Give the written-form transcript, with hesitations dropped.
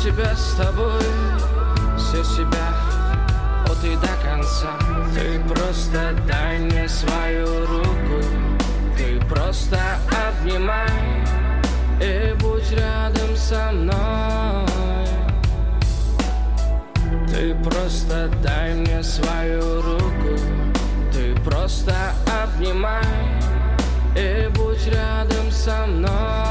себя с тобой, все себя от и до конца. Ты просто дай мне свою руку, ты просто обнимай и будь рядом со мной. Ты просто дай мне свою руку, ты просто обнимай и будь рядом со мной.